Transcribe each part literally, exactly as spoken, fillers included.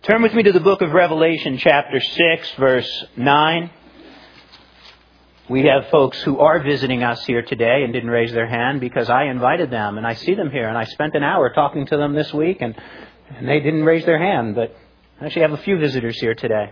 Turn with me to the book of Revelation, chapter six, verse nine. We have folks who are visiting us here today and didn't raise their hand because I invited them, and I see them here, and I spent an hour talking to them this week, and, and they didn't raise their hand, but I actually have a few visitors here today.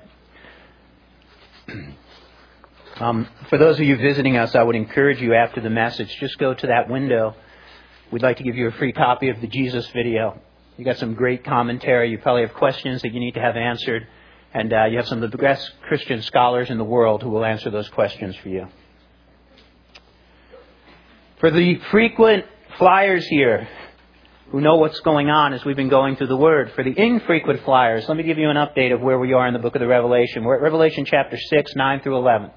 Um, for those of you visiting us, I would encourage you after the message, just go to that window. We'd like to give you a free copy of the Jesus video. You got some great commentary. You probably have questions that you need to have answered. And uh, you have some of the best Christian scholars in the world who will answer those questions for you. For the frequent flyers here who know what's going on as we've been going through the Word, for the infrequent flyers, let me give you an update of where we are in the book of the Revelation. We're at Revelation chapter six, nine through eleven.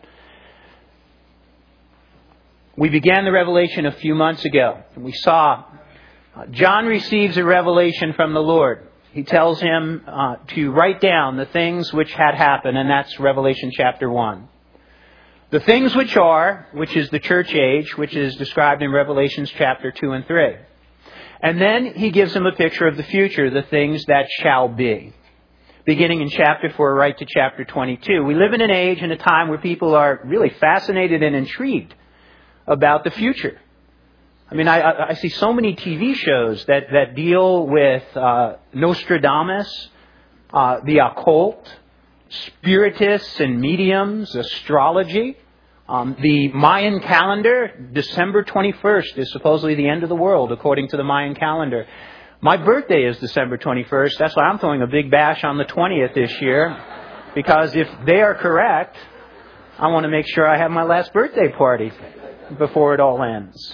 We began the Revelation a few months ago, and we saw John receives a revelation from the Lord. He tells him uh, to write down the things which had happened, and that's Revelation chapter one. The things which are, which is the church age, which is described in Revelations chapter two and three. And then he gives him a picture of the future, the things that shall be. Beginning in chapter four right to chapter twenty-two. We live in an age and a time where people are really fascinated and intrigued about the future. I mean, I, I see so many T V shows that, that deal with uh, Nostradamus, uh, the occult, spiritists and mediums, astrology. Um, the Mayan calendar, December twenty-first, is supposedly the end of the world, according to the Mayan calendar. My birthday is December twenty-first. That's why I'm throwing a big bash on the twentieth this year. Because if they are correct, I want to make sure I have my last birthday party before it all ends.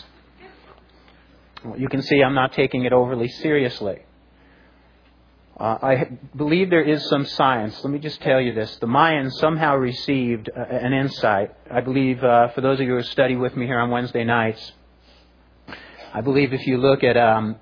You can see I'm not taking it overly seriously. Uh, I believe there is some science. Let me just tell you this. The Mayans somehow received uh, an insight. I believe, uh, for those of you who study with me here on Wednesday nights, I believe if you look at um,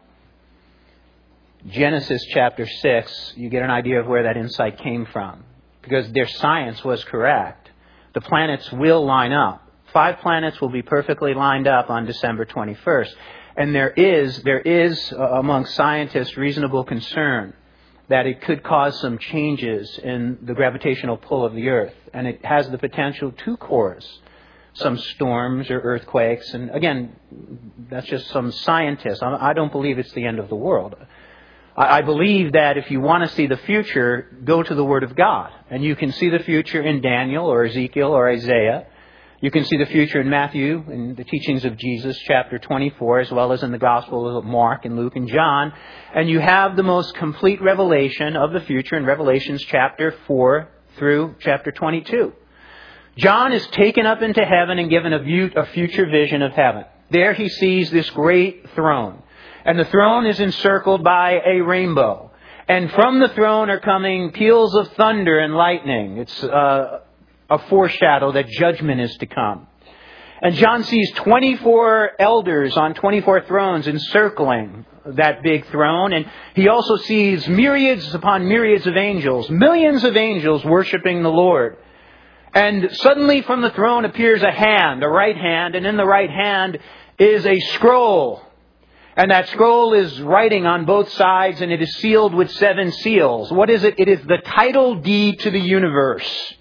Genesis chapter six, you get an idea of where that insight came from. Because their science was correct. The planets will line up. Five planets will be perfectly lined up on December twenty-first. And there is, there is uh, among scientists reasonable concern that it could cause some changes in the gravitational pull of the Earth. And it has the potential to cause some storms or earthquakes. And again, that's just some scientists. I don't believe it's the end of the world. I believe that if you want to see the future, go to the Word of God. And you can see the future in Daniel or Ezekiel or Isaiah. You can see the future in Matthew, in the teachings of Jesus, chapter twenty-four, as well as in the Gospels of Mark and Luke and John. And you have the most complete revelation of the future in Revelations chapter four through chapter twenty-two. John is taken up into heaven and given a, view, a future vision of heaven. There he sees this great throne. And the throne is encircled by a rainbow. And from the throne are coming peals of thunder and lightning. It's uh, a foreshadow that judgment is to come. And John sees twenty-four elders on twenty-four thrones encircling that big throne. And he also sees myriads upon myriads of angels, millions of angels worshiping the Lord. And suddenly from the throne appears a hand, a right hand, and in the right hand is a scroll. And that scroll is writing on both sides, and it is sealed with seven seals. What is it? It is the title deed to the universe.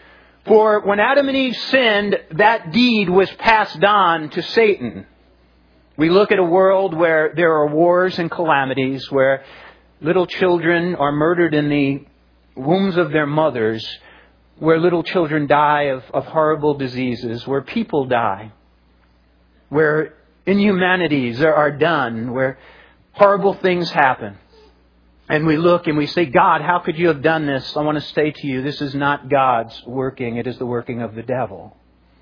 For when Adam and Eve sinned, that deed was passed on to Satan. We look at a world where there are wars and calamities, where little children are murdered in the wombs of their mothers, where little children die of, of horrible diseases, where people die, where inhumanities are done, where horrible things happen. And we look and we say, God, how could you have done this? I want to say to you, this is not God's working. It is the working of the devil.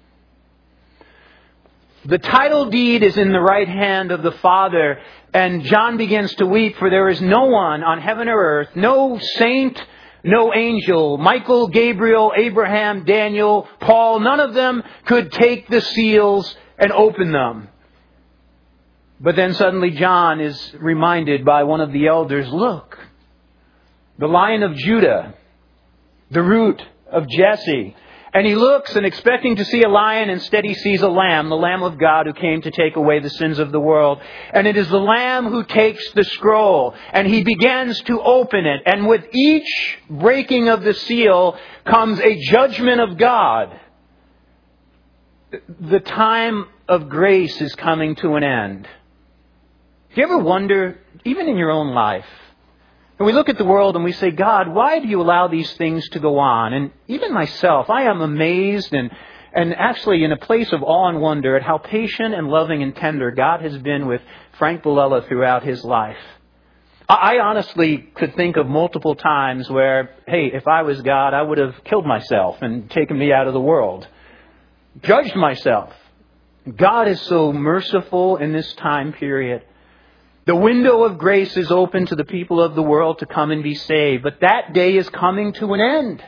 The title deed is in the right hand of the Father. And John begins to weep, for there is no one on heaven or earth, no saint, no angel, Michael, Gabriel, Abraham, Daniel, Paul, none of them could take the seals and open them. But then suddenly John is reminded by one of the elders, look, the Lion of Judah, the root of Jesse. And he looks and expecting to see a lion, instead he sees a lamb, the Lamb of God who came to take away the sins of the world. And it is the Lamb who takes the scroll, and he begins to open it. And with each breaking of the seal comes a judgment of God. The time of grace is coming to an end. Do you ever wonder, even in your own life, and we look at the world and we say, God, why do you allow these things to go on? And even myself, I am amazed and, and actually in a place of awe and wonder at how patient and loving and tender God has been with Frank Bolella throughout his life. I honestly could think of multiple times where, hey, if I was God, I would have killed myself and taken me out of the world. Judged myself. God is so merciful in this time period. The window of grace is open to the people of the world to come and be saved. But that day is coming to an end.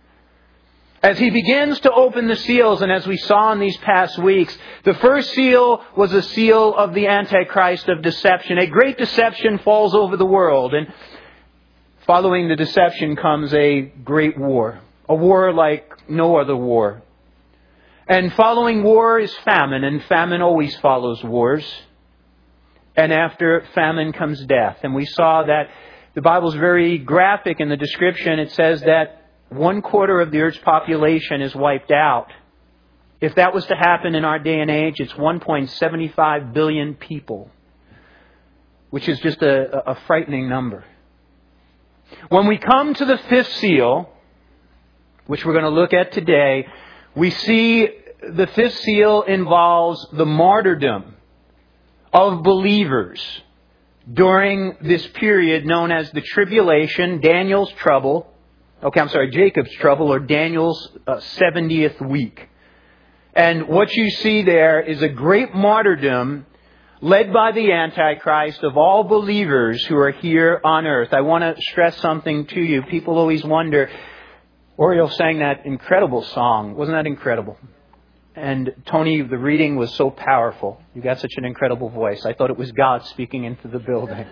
As he begins to open the seals, and as we saw in these past weeks, the first seal was a seal of the Antichrist of deception. A great deception falls over the world. And following the deception comes a great war. A war like no other war. And following war is famine, and famine always follows wars. And after famine comes death. And we saw that the Bible is very graphic in the description. It says that one quarter of the earth's population is wiped out. If that was to happen in our day and age, it's one point seven five billion people, which is just a, a frightening number. When we come to the fifth seal, which we're going to look at today, we see the fifth seal involves the martyrdom of believers during this period known as the tribulation, Daniel's trouble. Okay, I'm sorry, Jacob's trouble, or Daniel's uh, seventieth week. And what you see there is a great martyrdom led by the Antichrist of all believers who are here on earth. I want to stress something to you. People always wonder, Oriole sang that incredible song. Wasn't that incredible? And Tony, the reading was so powerful. You got such an incredible voice. I thought it was God speaking into the building.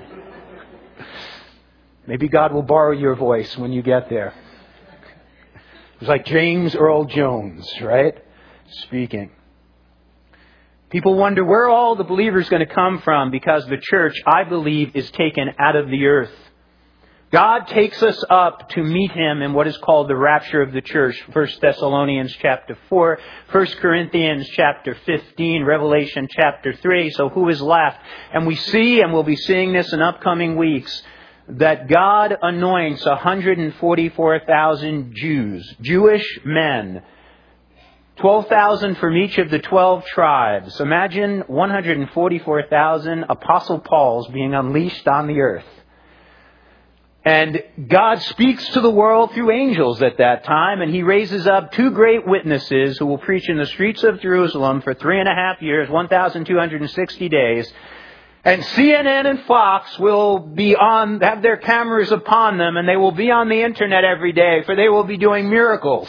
Maybe God will borrow your voice when you get there. It was like James Earl Jones, right? Speaking. People wonder where all the believers going to come from, because the church, I believe, is taken out of the earth. God takes us up to meet Him in what is called the rapture of the church. First Thessalonians chapter four, First Corinthians chapter fifteen, Revelation chapter three. So who is left? And we see, and we'll be seeing this in upcoming weeks, that God anoints one hundred forty-four thousand Jews, Jewish men. twelve thousand from each of the twelve tribes. Imagine one hundred forty-four thousand Apostle Pauls being unleashed on the earth. And God speaks to the world through angels at that time, and He raises up two great witnesses who will preach in the streets of Jerusalem for three and a half years, one thousand two hundred sixty days. And C N N and Fox will be on, have their cameras upon them, and they will be on the internet every day, for they will be doing miracles.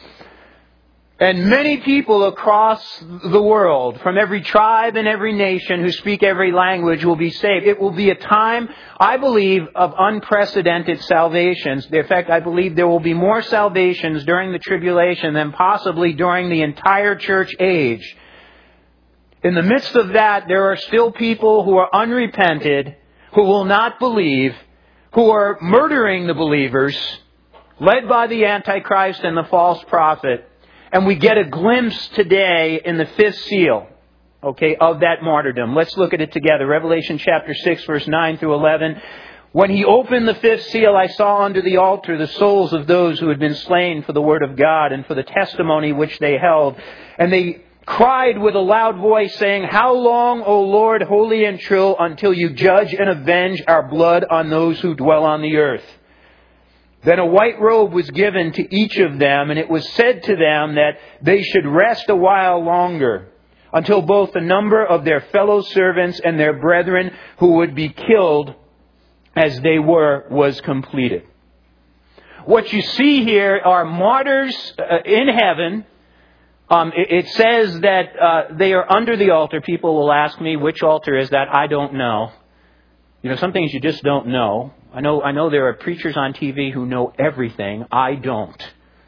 And many people across the world, from every tribe and every nation who speak every language, will be saved. It will be a time, I believe, of unprecedented salvations. In fact, I believe there will be more salvations during the tribulation than possibly during the entire church age. In the midst of that, there are still people who are unrepented, who will not believe, who are murdering the believers, led by the Antichrist and the false prophet. And we get a glimpse today in the fifth seal, okay, of that martyrdom. Let's look at it together. Revelation chapter six, verse nine through eleven. When He opened the fifth seal, I saw under the altar the souls of those who had been slain for the word of God and for the testimony which they held. And they cried with a loud voice, saying, How long, O Lord, holy and true, until you judge and avenge our blood on those who dwell on the earth? Then a white robe was given to each of them, and it was said to them that they should rest a while longer, until both the number of their fellow servants and their brethren who would be killed as they were was completed. What you see here are martyrs uh, in heaven. Um, it, it says that uh, they are under the altar. People will ask me, which altar is that? I don't know. You know, some things you just don't know. I know I know there are preachers on T V who know everything. I don't.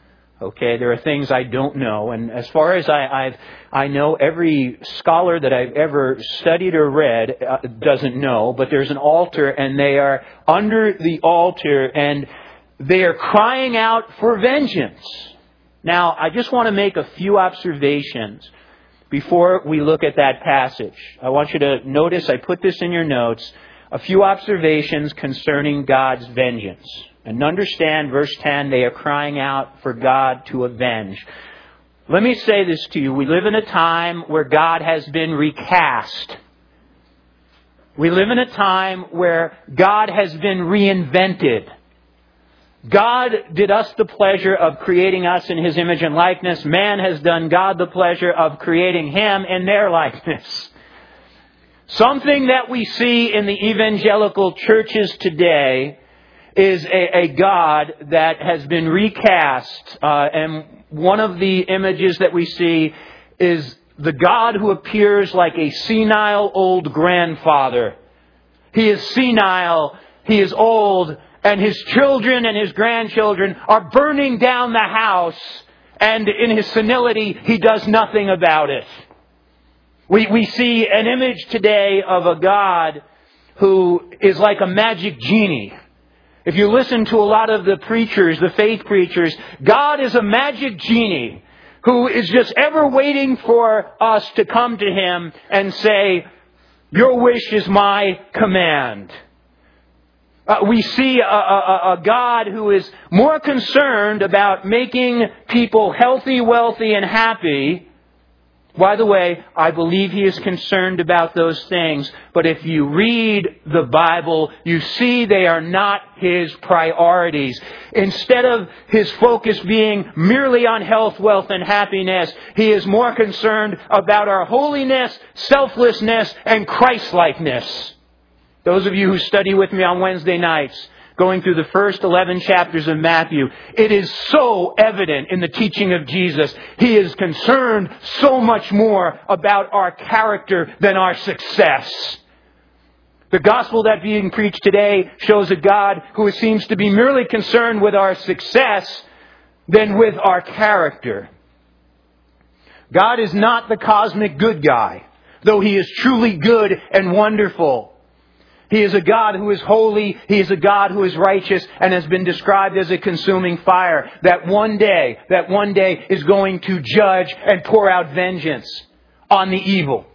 Okay, there are things I don't know, and as far as I, I've, I know, every scholar that I've ever studied or read uh, doesn't know, but there's an altar, and they are under the altar, and they are crying out for vengeance. Now, I just want to make a few observations before we look at that passage. I want you to notice, I put this in your notes, a few observations concerning God's vengeance. And understand, verse ten, they are crying out for God to avenge. Let me say this to you. We live in a time where God has been recast. We live in a time where God has been reinvented. God did us the pleasure of creating us in His image and likeness. Man has done God the pleasure of creating him in their likeness. Something that we see in the evangelical churches today is a, a God that has been recast. Uh, and one of the images that we see is the God who appears like a senile old grandfather. He is senile, he is old, and his children and his grandchildren are burning down the house, and in his senility, he does nothing about it. We, we see an image today of a God who is like a magic genie. If you listen to a lot of the preachers, the faith preachers, God is a magic genie who is just ever waiting for us to come to Him and say, your wish is my command. Uh, we see a, a, a God who is more concerned about making people healthy, wealthy, and happy. By the way, I believe He is concerned about those things. But if you read the Bible, you see they are not His priorities. Instead of His focus being merely on health, wealth, and happiness, He is more concerned about our holiness, selflessness, and Christ-likeness. Those of you who study with me on Wednesday nights, going through the first eleven chapters of Matthew, it is so evident in the teaching of Jesus. He is concerned so much more about our character than our success. The gospel that being preached today shows a God who seems to be merely concerned with our success than with our character. God is not the cosmic good guy, though He is truly good and wonderful. He is a God who is holy. He is a God who is righteous and has been described as a consuming fire. That one day, that one day is going to judge and pour out vengeance on the evil.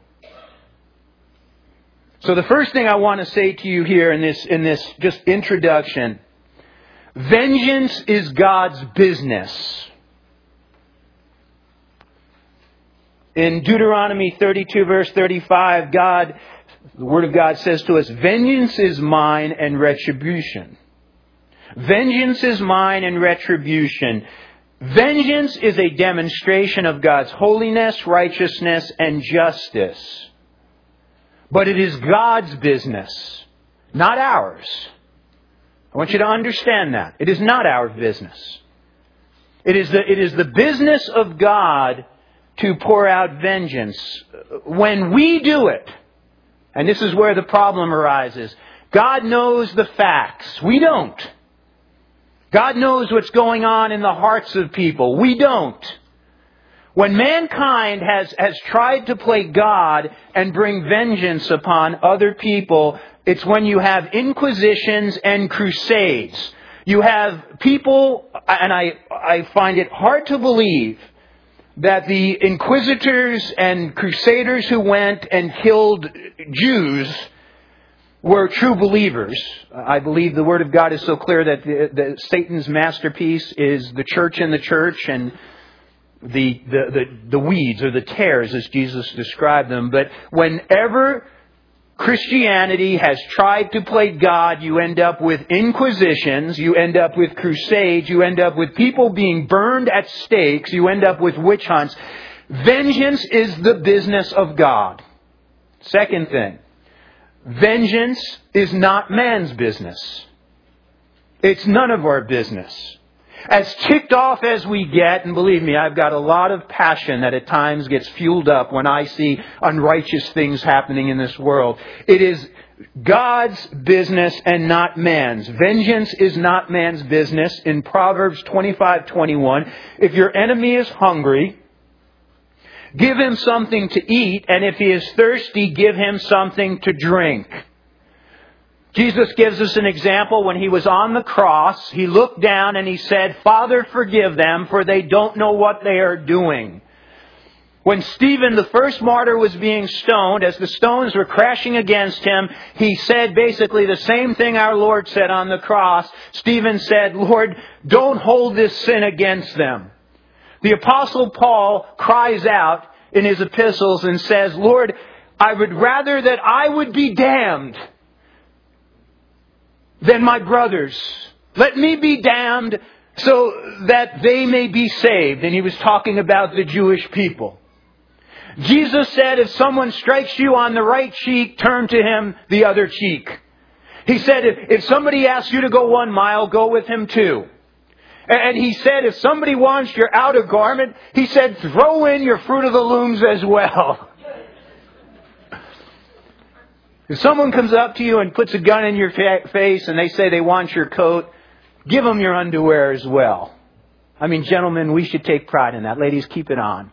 So the first thing I want to say to you here in this, in this just introduction, vengeance is God's business. In Deuteronomy thirty-two verse thirty-five, God The Word of God says to us, vengeance is mine and retribution. Vengeance is mine and retribution. Vengeance is a demonstration of God's holiness, righteousness, and justice. But it is God's business, not ours. I want you to understand that. It is not our business. It is the, it is the business of God to pour out vengeance. When we do it, and this is where the problem arises. God knows the facts. We don't. God knows what's going on in the hearts of people. We don't. When mankind has, has tried to play God and bring vengeance upon other people, it's when you have inquisitions and crusades. You have people, and I, I find it hard to believe that the inquisitors and crusaders who went and killed Jews were true believers. I believe the Word of God is so clear that the, the, Satan's masterpiece is the church in the church and the, the, the, the weeds or the tares as Jesus described them. But whenever Christianity has tried to play God, you end up with inquisitions, you end up with crusades, you end up with people being burned at stakes, you end up with witch hunts. Vengeance is the business of God. Second thing, vengeance is not man's business. It's none of our business. As ticked off as we get, and believe me, I've got a lot of passion that at times gets fueled up when I see unrighteous things happening in this world. It is God's business and not man's. Vengeance is not man's business. In Proverbs twenty-five twenty-one, if your enemy is hungry, give him something to eat, and if he is thirsty, give him something to drink. Jesus gives us an example. When He was on the cross, He looked down and He said, Father, forgive them, for they don't know what they are doing. When Stephen, the first martyr, was being stoned, as the stones were crashing against him, he said basically the same thing our Lord said on the cross. Stephen said, Lord, don't hold this sin against them. The Apostle Paul cries out in his epistles and says, Lord, I would rather that I would be damned than my brothers. Let me be damned so that they may be saved. And he was talking about the Jewish people. Jesus said, if someone strikes you on the right cheek, turn to him the other cheek. He said, if, if somebody asks you to go one mile, go with him two. And he said, if somebody wants your outer garment, he said, throw in your fruit of the looms as well. If someone comes up to you and puts a gun in your fa- face and they say they want your coat, give them your underwear as well. I mean, gentlemen, we should take pride in that. Ladies, keep it on.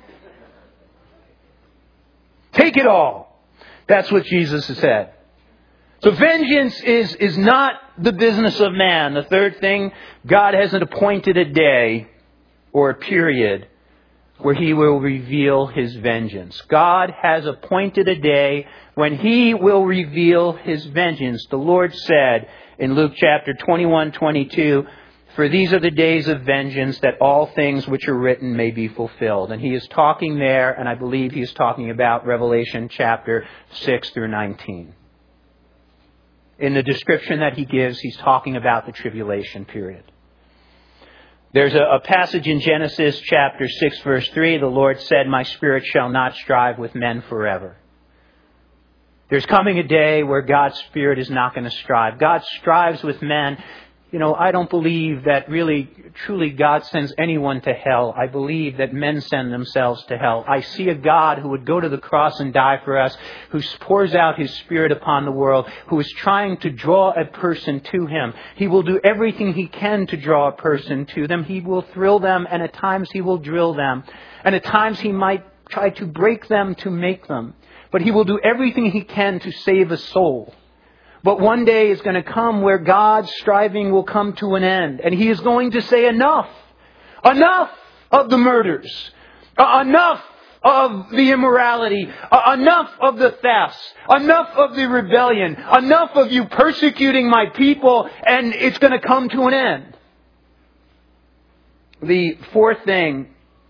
Take it all. That's what Jesus has said. So vengeance is, is not the business of man. The third thing, God hasn't appointed a day or a period where He will reveal His vengeance. God has appointed a day when He will reveal His vengeance. The Lord said in Luke chapter twenty-one twenty-two, for these are the days of vengeance, that all things which are written may be fulfilled. And He is talking there, and I believe He is talking about Revelation chapter six through nineteen. In the description that He gives, He's talking about the tribulation period. There's a, a passage in Genesis chapter six verse three. The Lord said, my spirit shall not strive with men forever. There's coming a day where God's Spirit is not going to strive. God strives with men. You know, I don't believe that really, truly God sends anyone to hell. I believe that men send themselves to hell. I see a God who would go to the cross and die for us, who pours out His Spirit upon the world, who is trying to draw a person to Him. He will do everything He can to draw a person to them. He will thrill them, and at times He will drill them. And at times He might try to break them to make them. But He will do everything He can to save a soul. But one day is going to come where God's striving will come to an end. And He is going to say enough. Enough of the murders. Uh, enough of the immorality. Uh, enough of the thefts. Enough of the rebellion. Enough of you persecuting my people. And it's going to come to an end. The fourth thing.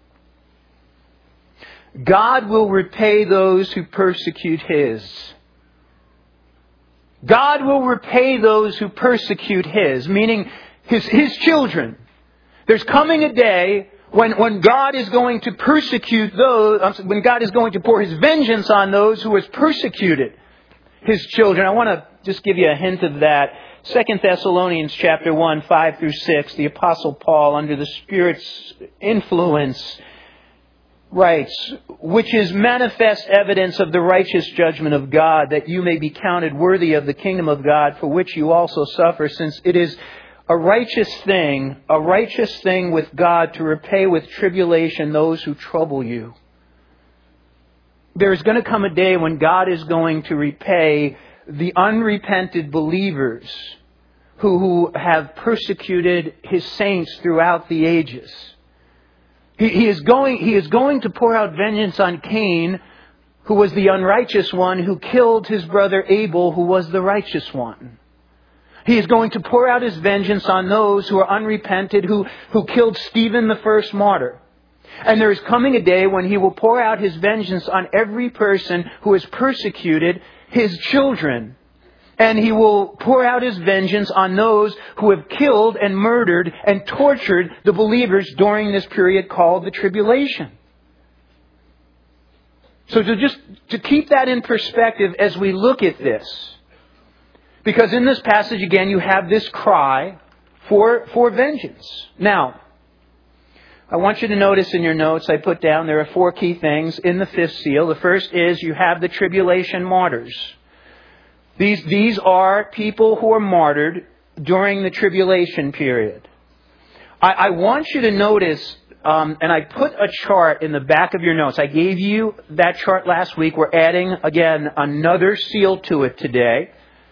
God will repay those who persecute His. God will repay those who persecute His, meaning His, His children. There's coming a day when, when God is going to persecute those, when God is going to pour His vengeance on those who has persecuted His children. I want to just give you a hint of that. Second Thessalonians chapter one, five through six, the Apostle Paul, under the Spirit's influence, writes, which is manifest evidence of the righteous judgment of God, that you may be counted worthy of the kingdom of God, for which you also suffer, since it is a righteous thing, a righteous thing with God to repay with tribulation those who trouble you. There is going to come a day when God is going to repay the unrepented believers who, who have persecuted His saints throughout the ages. He, he is going, he is going to pour out vengeance on Cain, who was the unrighteous one, who killed his brother Abel, who was the righteous one. He is going to pour out His vengeance on those who are unrepented, who, who killed Stephen, the first martyr. And there is coming a day when He will pour out His vengeance on every person who has persecuted His children. And He will pour out His vengeance on those who have killed and murdered and tortured the believers during this period called the tribulation. So to just to keep that in perspective as we look at this. Because in this passage again you have this cry for, for vengeance. Now, I want you to notice in your notes I put down there are four key things in the fifth seal. The first is you have the tribulation martyrs. These, these are people who are martyred during the tribulation period. I, I want you to notice, um, and I put a chart in the back of your notes. I gave you that chart last week. We're adding, again, another seal to it today.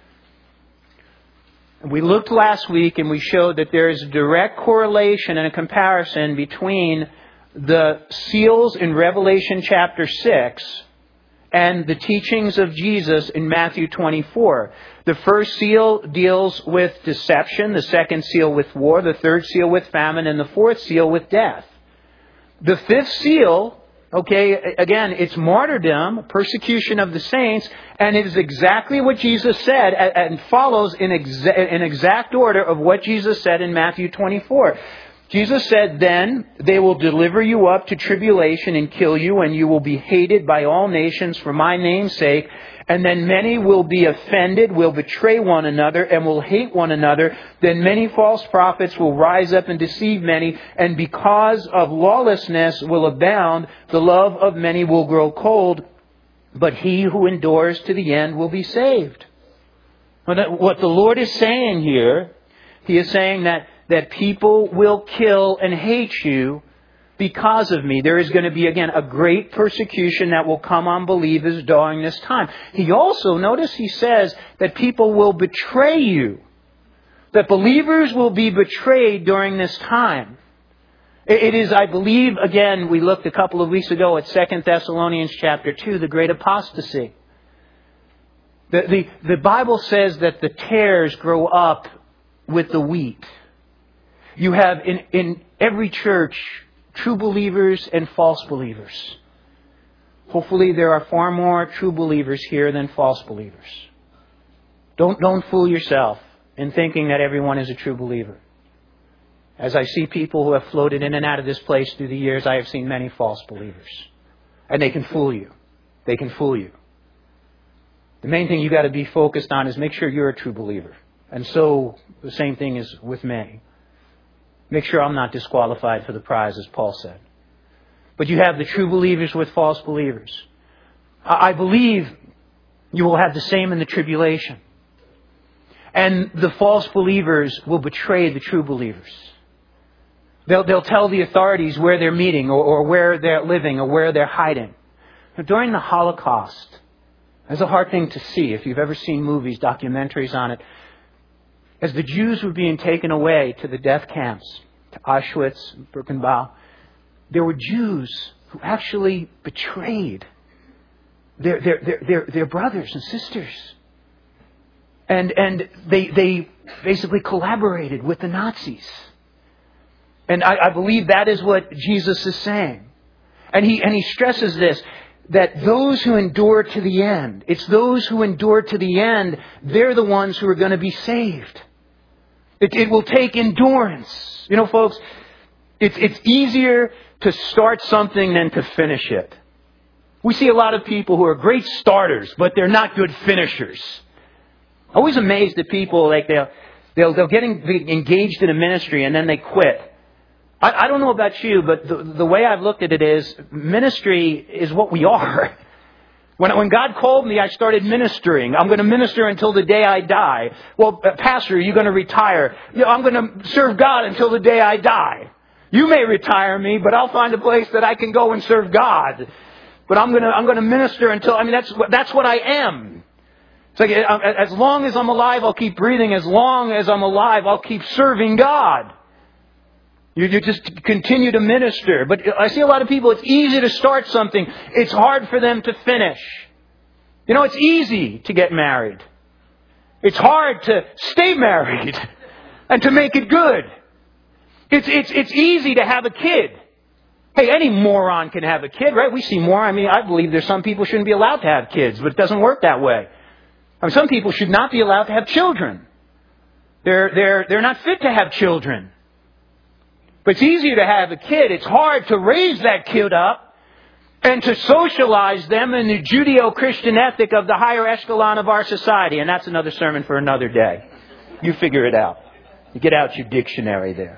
We looked last week and we showed that there is a direct correlation and a comparison between the seals in Revelation chapter six and the teachings of Jesus in Matthew twenty-four. The first seal deals with deception, the second seal with war, the third seal with famine, and the fourth seal with death. The fifth seal, okay, again, it's martyrdom, persecution of the saints, and it is exactly what Jesus said and follows in exa- in exact order of what Jesus said in Matthew twenty-four. Jesus said, "Then they will deliver you up to tribulation and kill you, and you will be hated by all nations for my name's sake. And then many will be offended, will betray one another, and will hate one another. Then many false prophets will rise up and deceive many. And because of lawlessness will abound, the love of many will grow cold. But he who endures to the end will be saved." What the Lord is saying here, He is saying that that people will kill and hate you because of me. There is going to be, again, a great persecution that will come on believers during this time. He also, notice he says that people will betray you. That believers will be betrayed during this time. It is, I believe, again, we looked a couple of weeks ago at Second Thessalonians chapter two, the great apostasy. The, the, the Bible says that the tares grow up with the wheat. You have in, in every church true believers and false believers. Hopefully there are far more true believers here than false believers. Don't, don't fool yourself in thinking that everyone is a true believer. As I see people who have floated in and out of this place through the years, I have seen many false believers. And they can fool you. They can fool you. The main thing you got to be focused on is make sure you're a true believer. And so the same thing is with me. Make sure I'm not disqualified for the prize, as Paul said. But you have the true believers with false believers. I believe you will have the same in the tribulation. And the false believers will betray the true believers. They'll, they'll tell the authorities where they're meeting or, or where they're living or where they're hiding. Now, during the Holocaust, it's a hard thing to see if you've ever seen movies, documentaries on it. As the Jews were being taken away to the death camps, to Auschwitz, Birkenau, there were Jews who actually betrayed their, their, their, their, their brothers and sisters. And, and they, they basically collaborated with the Nazis. And I, I believe that is what Jesus is saying. And he, and he stresses this, that those who endure to the end, it's those who endure to the end, they're the ones who are going to be saved. It, it will take endurance. You know, folks, it's, it's easier to start something than to finish it. We see a lot of people who are great starters, but they're not good finishers. I'm always amazed at people, like they'll, they'll, they'll get engaged in a ministry and then they quit. I, I don't know about you, but the, the way I've looked at it is, ministry is what we are. When, when God called me, I started ministering. I'm going to minister until the day I die. Well, uh, Pastor, are you going to retire? You know, I'm going to serve God until the day I die. You may retire me, but I'll find a place that I can go and serve God. But I'm going to, I'm going to minister until, I mean, that's, that's what I am. It's like, as long as I'm alive, I'll keep breathing. As long as I'm alive, I'll keep serving God. You, you just continue to minister. But I see a lot of people, it's easy to start something. It's hard for them to finish. You know, it's easy to get married. It's hard to stay married and to make it good. It's, it's, it's easy to have a kid. Hey, any moron can have a kid, right? We see more. I mean, I believe there's some people shouldn't be allowed to have kids, but it doesn't work that way. I mean, some people should not be allowed to have children. They're, they're, they're not fit to have children. But it's easier to have a kid. It's hard to raise that kid up and to socialize them in the Judeo-Christian ethic of the higher echelon of our society. And that's another sermon for another day. You figure it out. You get out your dictionary there.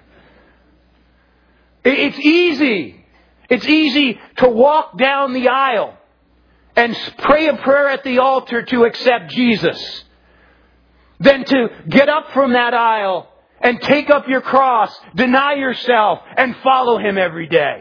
It's easy. It's easy to walk down the aisle and pray a prayer at the altar to accept Jesus. than to get up from that aisle and take up your cross, deny yourself, and follow Him every day.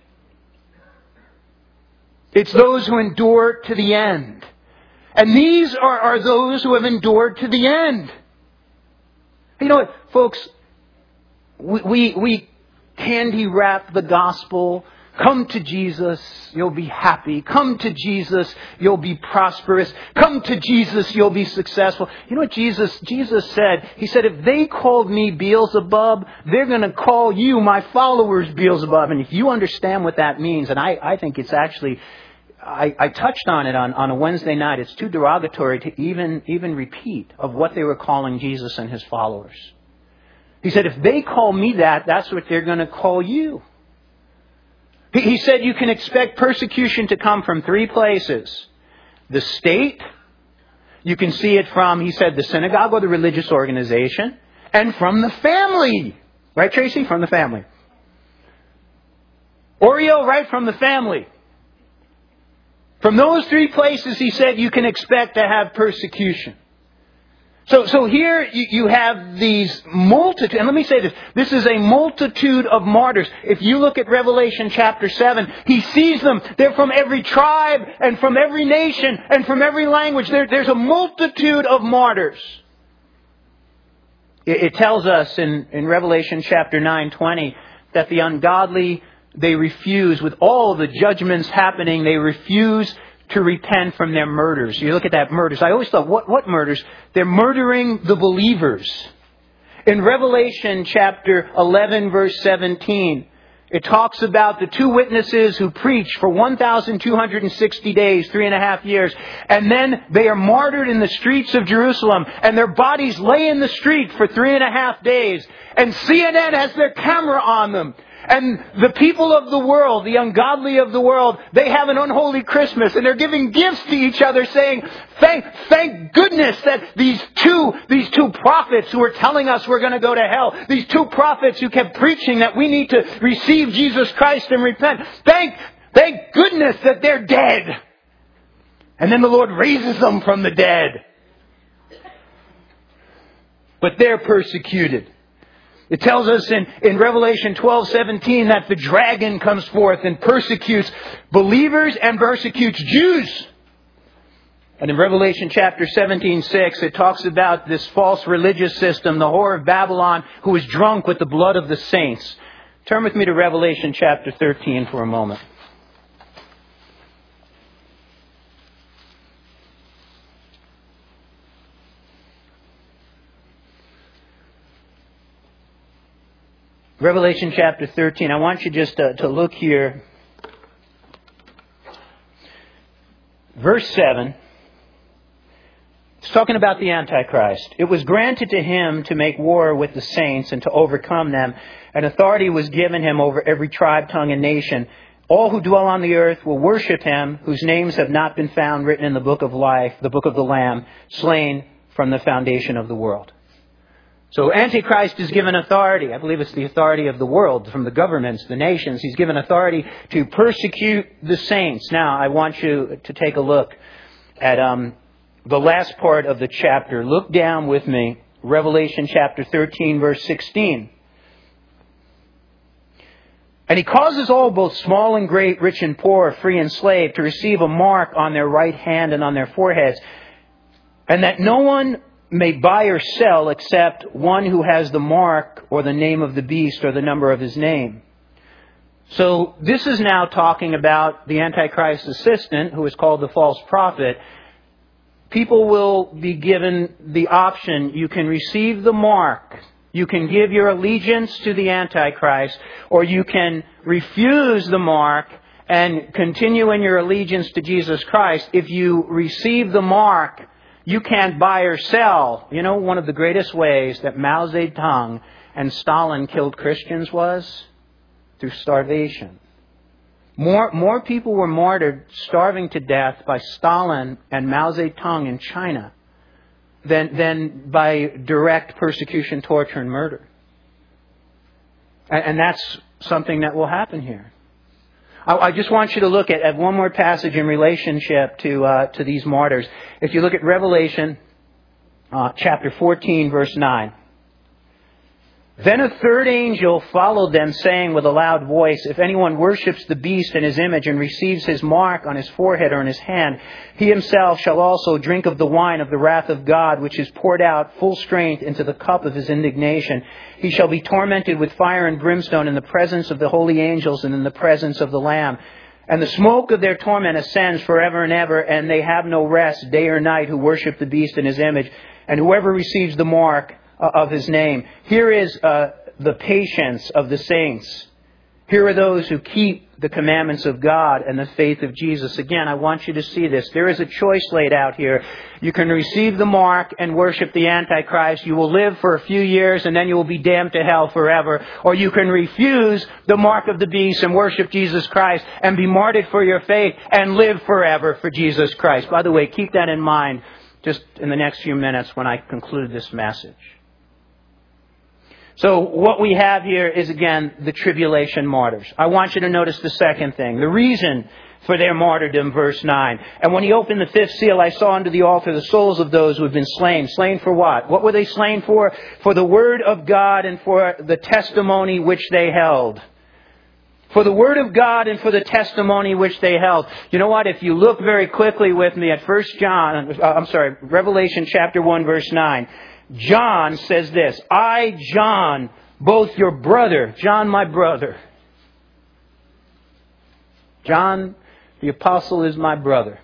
It's those who endure to the end. And these are, are those who have endured to the end. You know what, folks? We, we, we candy wrap the gospel. Come to Jesus, you'll be happy. Come to Jesus, you'll be prosperous. Come to Jesus, you'll be successful. You know what Jesus, Jesus said? He said, if they called me Beelzebub, they're going to call you, my followers, Beelzebub. And if you understand what that means, and I, I think it's actually, I, I touched on it on, on a Wednesday night. It's too derogatory to even, even repeat of what they were calling Jesus and His followers. He said, if they call me that, that's what they're going to call you. He said you can expect persecution to come from three places. The state, you can see it from, he said, the synagogue or the religious organization, and from the family. Right, Tracy? From the family. Oreo, right, from the family. From those three places, he said, you can expect to have persecution. So, so here you, you have these multitude, and let me say this, this is a multitude of martyrs. If you look at Revelation chapter seven, he sees them. They're from every tribe and from every nation and from every language. There, there's a multitude of martyrs. It, it tells us in, in Revelation chapter nine twenty that the ungodly, they refuse, with all the judgments happening, they refuse to repent from their murders. You look at that, murders. I always thought, what, what murders? They're murdering the believers. In Revelation chapter eleven, verse seventeen, it talks about the two witnesses who preach for one thousand two hundred sixty days, three and a half years. And then they are martyred in the streets of Jerusalem. And their bodies lay in the street for three and a half days. And C N N has their camera on them. And the people of the world, the ungodly of the world, they have an unholy Christmas, and they're giving gifts to each other, saying, thank, thank goodness that these two, these two prophets who are telling us we're going to go to hell, these two prophets who kept preaching that we need to receive Jesus Christ and repent, thank, thank goodness that they're dead. And then the Lord raises them from the dead. But they're persecuted. It tells us in, in Revelation twelve seventeen that the dragon comes forth and persecutes believers and persecutes Jews. And in Revelation chapter seventeen six, it talks about this false religious system, the whore of Babylon, who is drunk with the blood of the saints. Turn with me to Revelation chapter thirteen for a moment. Revelation chapter thirteen. I want you just to, to look here. Verse seven. It's talking about the Antichrist. It was granted to him to make war with the saints and to overcome them. And authority was given him over every tribe, tongue, and nation. All who dwell on the earth will worship him, whose names have not been found written in the book of life, the book of the Lamb, slain from the foundation of the world. So Antichrist is given authority. I believe it's the authority of the world, from the governments, the nations. He's given authority to persecute the saints. Now, I want you to take a look at um, the last part of the chapter. Look down with me, Revelation chapter thirteen, verse sixteen. And he causes all, both small and great, rich and poor, free and slave, to receive a mark on their right hand and on their foreheads, and that no one may buy or sell except one who has the mark or the name of the beast or the number of his name. So this is now talking about the Antichrist's assistant, who is called the false prophet. People will be given the option. You can receive the mark. You can give your allegiance to the Antichrist, or you can refuse the mark and continue in your allegiance to Jesus Christ. If you receive the mark, you can't buy or sell. You know, one of the greatest ways that Mao Zedong and Stalin killed Christians was through starvation. More, more people were martyred, starving to death by Stalin and Mao Zedong in China than, than by direct persecution, torture, and murder. And, and that's something that will happen here. I just want you to look at, at one more passage in relationship to uh, to these martyrs. If you look at Revelation uh, chapter fourteen, verse nine. Then a third angel followed them, saying with a loud voice, if anyone worships the beast and his image and receives his mark on his forehead or in his hand, he himself shall also drink of the wine of the wrath of God, which is poured out full strength into the cup of his indignation. He shall be tormented with fire and brimstone in the presence of the holy angels and in the presence of the Lamb. And the smoke of their torment ascends forever and ever, and they have no rest day or night who worship the beast and his image, and whoever receives the mark of his name. Here is uh, the patience of the saints. Here are those who keep the commandments of God and the faith of Jesus. Again, I want you to see this. There is a choice laid out here. You can receive the mark and worship the Antichrist. You will live for a few years and then you will be damned to hell forever. Or you can refuse the mark of the beast and worship Jesus Christ and be martyred for your faith and live forever for Jesus Christ. By the way, keep that in mind just in the next few minutes when I conclude this message. So what we have here is, again, the tribulation martyrs. I want you to notice the second thing. The reason for their martyrdom, verse nine. And when he opened the fifth seal, I saw under the altar the souls of those who had been slain. Slain for what? What were they slain for? For the word of God and for the testimony which they held. For the word of God and for the testimony which they held. You know what? If you look very quickly with me at First John, uh, I'm sorry, Revelation chapter one, verse nine. John says this, I, John, both your brother, John my brother. John the apostle is my brother.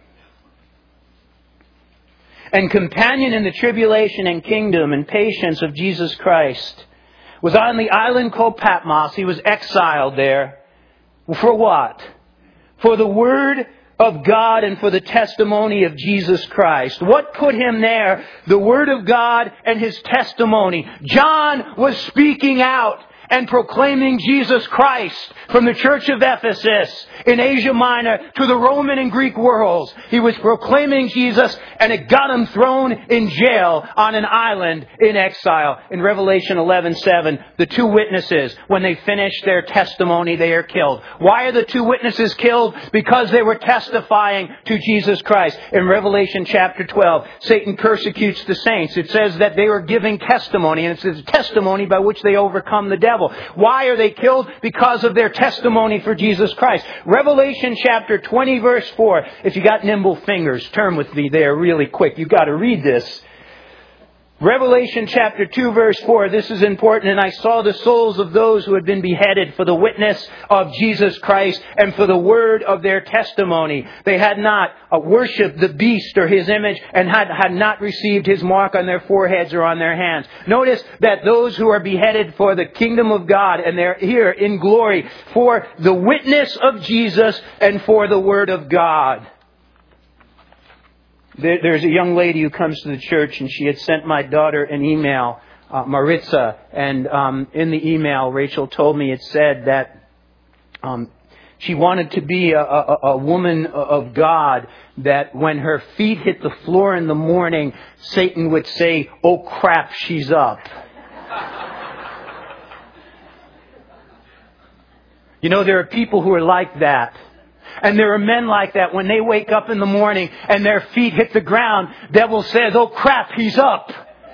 And companion in the tribulation and kingdom and patience of Jesus Christ, was on the island called Patmos. He was exiled there. For what? For the word of God and for the testimony of Jesus Christ. What put him there? The Word of God and His testimony. John was speaking out and proclaiming Jesus Christ from the church of Ephesus in Asia Minor to the Roman and Greek worlds. He was proclaiming Jesus, and it got him thrown in jail on an island in exile. In Revelation eleven seven, the two witnesses, when they finish their testimony, they are killed. Why are the two witnesses killed? Because they were testifying to Jesus Christ. In Revelation chapter twelve, Satan persecutes the saints. It says that they were giving testimony, and it says testimony by which they overcome the devil. Why are they killed? Because of their testimony for Jesus Christ. Revelation chapter twenty verse four. If you got nimble fingers, turn with me there really quick. You've got to read this. Revelation chapter two verse four. This is important. And I saw the souls of those who had been beheaded for the witness of Jesus Christ and for the word of their testimony. They had not uh, worshipped the beast or his image and had, had not received his mark on their foreheads or on their hands. Notice that those who are beheaded for the kingdom of God, and they're here in glory for the witness of Jesus and for the word of God. There's a young lady who comes to the church, and she had sent my daughter an email, uh, Maritza, and um, in the email, Rachel told me it said that um, she wanted to be a, a, a woman of God, that when her feet hit the floor in the morning, Satan would say, "Oh crap, she's up." You know, there are people who are like that. And there are men like that. When they wake up in the morning and their feet hit the ground, devil says, "Oh crap, he's up."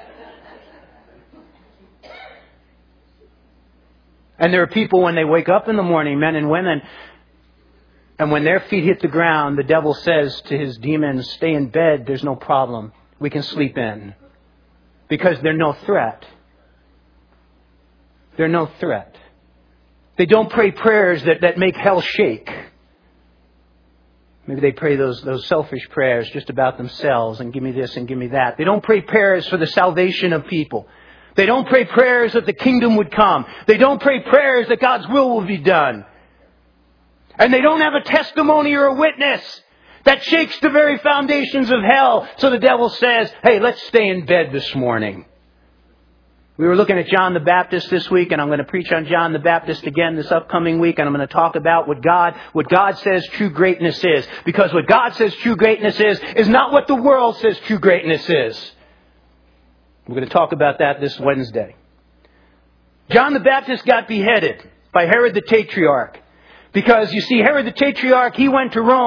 And there are people when they wake up in the morning, men and women, and when their feet hit the ground, the devil says to his demons, "Stay in bed, there's no problem. We can sleep in." Because they're no threat. They're no threat. They don't pray prayers that, that make hell shake. Maybe they pray those, those selfish prayers just about themselves and give me this and give me that. They don't pray prayers for the salvation of people. They don't pray prayers that the kingdom would come. They don't pray prayers that God's will will be done. And they don't have a testimony or a witness that shakes the very foundations of hell. So the devil says, "Hey, let's stay in bed this morning." We were looking at John the Baptist this week, and I'm going to preach on John the Baptist again this upcoming week, and I'm going to talk about what God, what God says true greatness is. Because what God says true greatness is, is not what the world says true greatness is. We're going to talk about that this Wednesday. John the Baptist got beheaded by Herod the Tetrarch. Because, you see, Herod the Tetrarch, he went to Rome,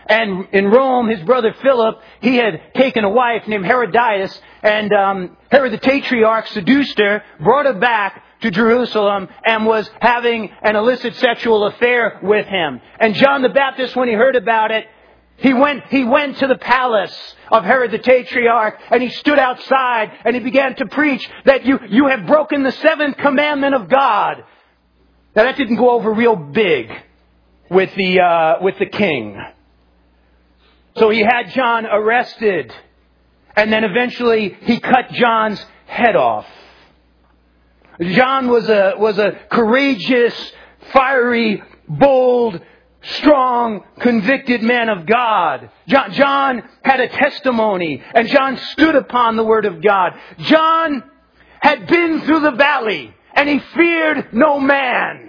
And in Rome, his brother Philip, he had taken a wife named Herodias, and um, Herod the Tetrarch seduced her, brought her back to Jerusalem, and was having an illicit sexual affair with him. And John the Baptist, when he heard about it, he went, he went to the palace of Herod the Tetrarch, and he stood outside, and he began to preach that you, you have broken the seventh commandment of God. Now that didn't go over real big with the, uh, with the king. So he had John arrested, and then eventually he cut John's head off. John was a, was a courageous, fiery, bold, strong, convicted man of God. John, John had a testimony, and John stood upon the Word of God. John had been through the valley, and he feared no man.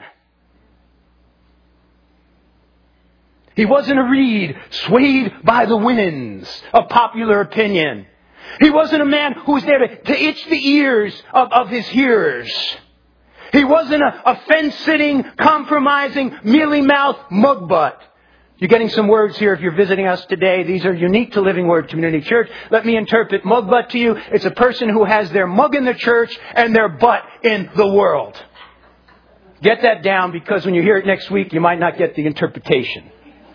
He wasn't a reed swayed by the winds of popular opinion. He wasn't a man who was there to, to itch the ears of, of his hearers. He wasn't a, a fence-sitting, compromising, mealy-mouthed mugbutt. You're getting some words here if you're visiting us today. These are unique to Living Word Community Church. Let me interpret mugbutt to you. It's a person who has their mug in the church and their butt in the world. Get that down, because when you hear it next week, you might not get the interpretation.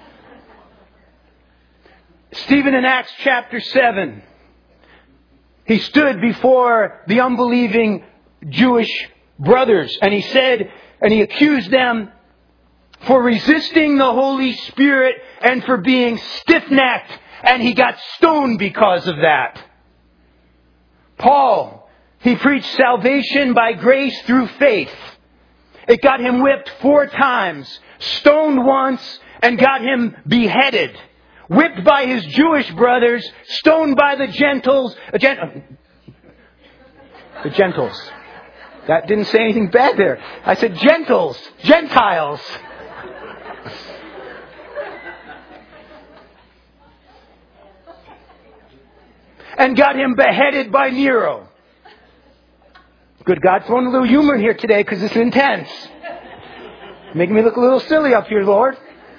Stephen in Acts chapter seven, he stood before the unbelieving Jewish brothers, and he said, and he accused them for resisting the Holy Spirit and for being stiff-necked, and he got stoned because of that. Paul, he preached salvation by grace through faith. It got him whipped four times, stoned once, and got him beheaded. Whipped by his Jewish brothers, stoned by the Gentiles. Uh, gent- the Gentiles. That didn't say anything bad there. I said Gentiles. Gentiles. And got him beheaded by Nero. Good God, throwing a little humor in here today because it's intense. Making me look a little silly up here, Lord.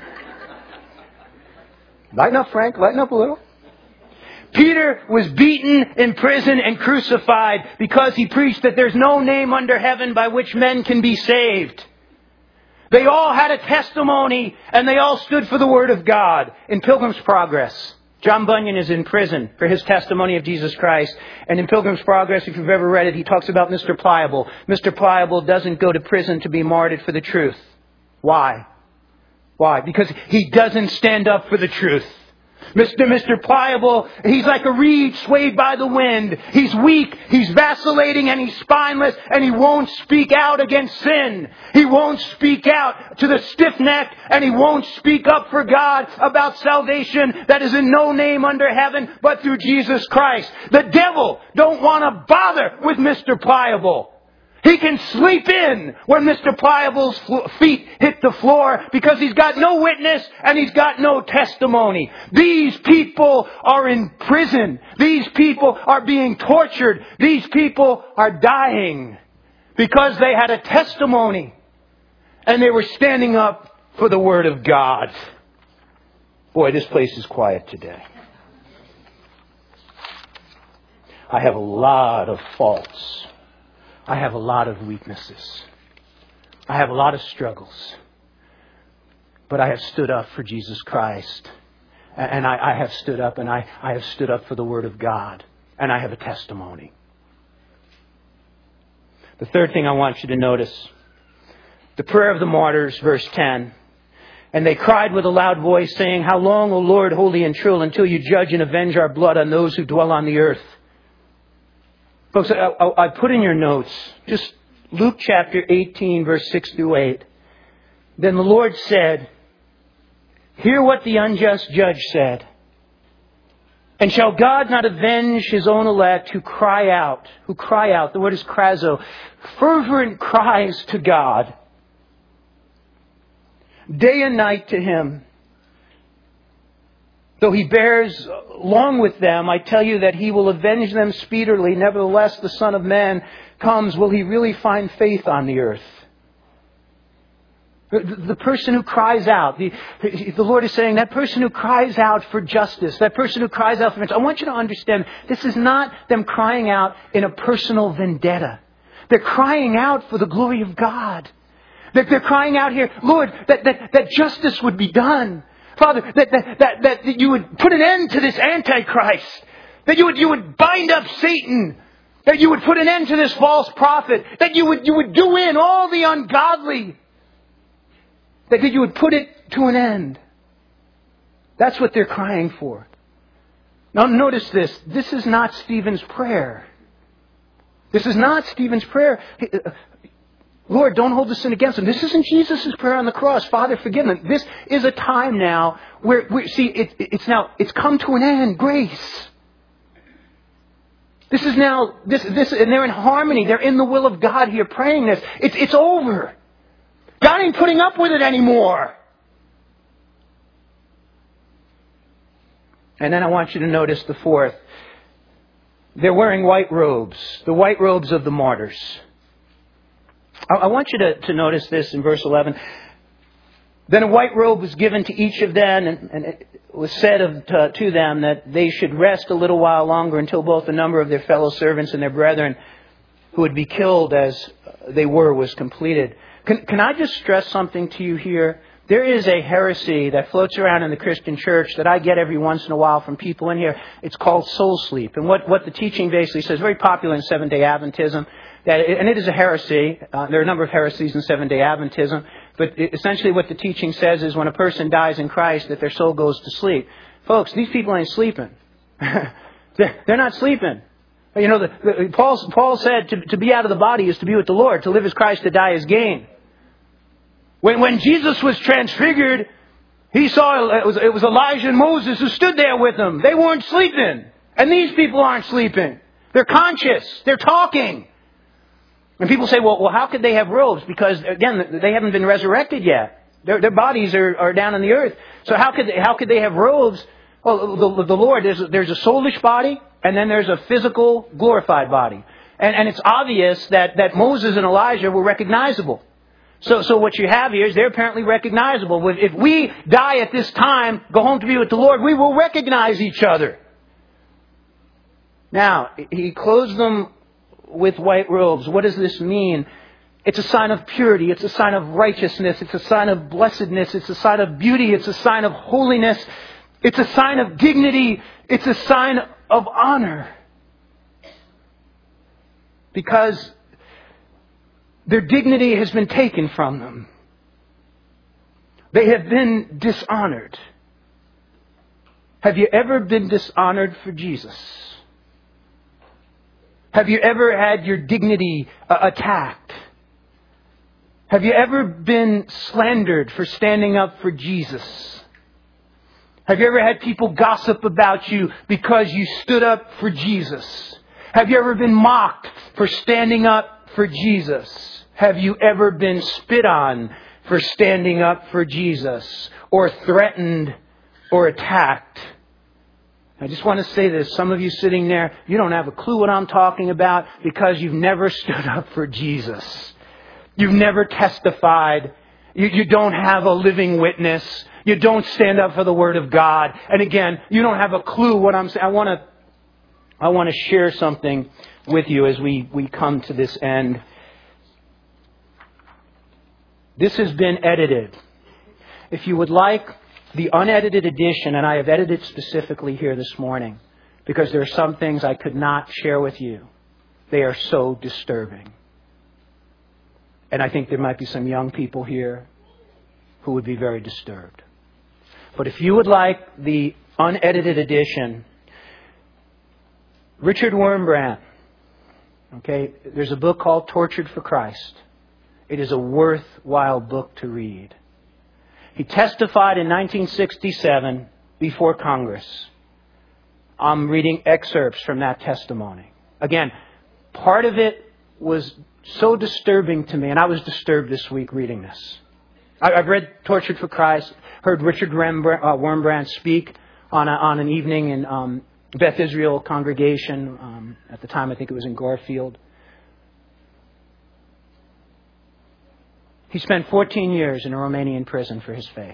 Lighten up, Frank. Lighten up a little. Peter was beaten, in prison, and crucified because he preached that there's no name under heaven by which men can be saved. They all had a testimony, and they all stood for the Word of God. In Pilgrim's Progress, John Bunyan is in prison for his testimony of Jesus Christ. And in Pilgrim's Progress, if you've ever read it, he talks about Mister Pliable. Mister Pliable doesn't go to prison to be martyred for the truth. Why? Why? Because he doesn't stand up for the truth. Mister Mister Pliable, he's like a reed swayed by the wind. He's weak, he's vacillating, and he's spineless, and he won't speak out against sin. He won't speak out to the stiff-necked, and he won't speak up for God about salvation that is in no name under heaven but through Jesus Christ. The devil don't want to bother with Mister Pliable. He can sleep in when Mister Pliable's feet hit the floor because he's got no witness and he's got no testimony. These people are in prison. These people are being tortured. These people are dying because they had a testimony and they were standing up for the Word of God. Boy, this place is quiet today. I have a lot of faults. I have a lot of weaknesses. I have a lot of struggles. But I have stood up for Jesus Christ. And I, I have stood up and I, I have stood up for the Word of God. And I have a testimony. The third thing I want you to notice. The prayer of the martyrs, verse ten. And they cried with a loud voice, saying, "How long, O Lord, holy and true, until you judge and avenge our blood on those who dwell on the earth?" Folks, I, I, I put in your notes, just Luke chapter eighteen, verse six through eight. Then the Lord said, "Hear what the unjust judge said. And shall God not avenge His own elect who cry out?" Who cry out, the word is krazo. Fervent cries to God. Day and night to Him. Though He bears long with them, I tell you that He will avenge them speedily. Nevertheless, the Son of Man comes. Will He really find faith on the earth? The, the person who cries out. The, the Lord is saying that person who cries out for justice. That person who cries out for vengeance. I want you to understand, this is not them crying out in a personal vendetta. They're crying out for the glory of God. They're, they're crying out here, Lord, that, that, that justice would be done. Father, that, that, that, that you would put an end to this Antichrist. That you would, you would bind up Satan. That you would put an end to this false prophet. That you would, you would do in all the ungodly. That you would put it to an end. That's what they're crying for. Now notice this. This is not Stephen's prayer. This is not Stephen's prayer. Lord, don't hold the sin against them. This isn't Jesus' prayer on the cross. Father, forgive them. This is a time now where, where see, it, it's now, it's come to an end. Grace. This is now, this, this, and they're in harmony. They're in the will of God here praying this. It's, it's over. God ain't putting up with it anymore. And then I want you to notice the fourth. They're wearing white robes. The white robes of the martyrs. I, I want you to, to notice this in verse eleven. Then a white robe was given to each of them, and, and it was said of, to, to them that they should rest a little while longer until both the number of their fellow servants and their brethren who would be killed as they were was completed. Can, can I just stress something to you here? There is a heresy that floats around in the Christian church that I get every once in a while from people in here. It's called soul sleep. And what, what the teaching basically says, very popular in Seventh-day Adventism, that it, and it is a heresy. Uh, there are a number of heresies in Seventh-day Adventism. But it, essentially what the teaching says is when a person dies in Christ, that their soul goes to sleep. Folks, these people ain't sleeping. they're, they're not sleeping. You know, the, the, Paul, Paul said to, to be out of the body is to be with the Lord. To live is Christ, to die is gain. When, when Jesus was transfigured, he saw it was, it was Elijah and Moses who stood there with him. They weren't sleeping. And these people aren't sleeping. They're conscious. They're talking. And people say, well, well, how could they have robes? Because, again, they haven't been resurrected yet. Their, their bodies are, are down on the earth. So how could they, how could they have robes? Well, the, the Lord, there's a, there's a soulish body, and then there's a physical, glorified body. And, and it's obvious that, that Moses and Elijah were recognizable. So, so what you have here is they're apparently recognizable. If we die at this time, go home to be with the Lord, we will recognize each other. Now, he clothes them with white robes. What does this mean? It's a sign of purity. It's a sign of righteousness. It's a sign of blessedness. It's a sign of beauty. It's a sign of holiness. It's a sign of dignity. It's a sign of honor. Because their dignity has been taken from them. They have been dishonored. Have you ever been dishonored for Jesus? Have you ever had your dignity uh, attacked? Have you ever been slandered for standing up for Jesus? Have you ever had people gossip about you because you stood up for Jesus? Have you ever been mocked for standing up for Jesus? Have you ever been spit on for standing up for Jesus? Or threatened or attacked? I just want to say this. Some of you sitting there, you don't have a clue what I'm talking about because you've never stood up for Jesus. You've never testified. You, you don't have a living witness. You don't stand up for the Word of God. And again, you don't have a clue what I'm saying. I want to, I want to share something with you as we, we come to this end. This has been edited. If you would like the unedited edition, and I have edited specifically here this morning, because there are some things I could not share with you. They are so disturbing. And I think there might be some young people here who would be very disturbed. But if you would like the unedited edition, Richard Wurmbrand, okay, there's a book called Tortured for Christ. It is a worthwhile book to read. He testified in nineteen sixty-seven before Congress. I'm reading excerpts from that testimony. Again, part of it was so disturbing to me, and I was disturbed this week reading this. I've read Tortured for Christ, heard Richard Wurmbrand speak on, a, on an evening in um, Beth Israel congregation. Um, at the time, I think it was in Garfield. He spent fourteen years in a Romanian prison for his faith.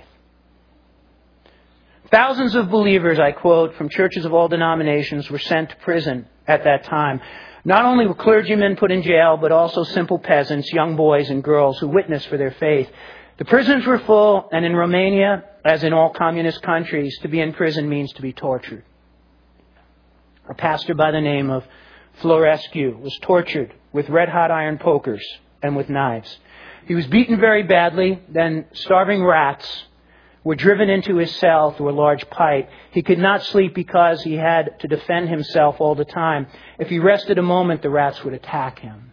Thousands of believers, I quote, from churches of all denominations were sent to prison at that time. Not only were clergymen put in jail, but also simple peasants, young boys and girls who witnessed for their faith. The prisons were full, and in Romania, as in all communist countries, to be in prison means to be tortured. A pastor by the name of Florescu was tortured with red-hot iron pokers and with knives. He was beaten very badly, then starving rats were driven into his cell through a large pipe. He could not sleep because he had to defend himself all the time. If he rested a moment, the rats would attack him.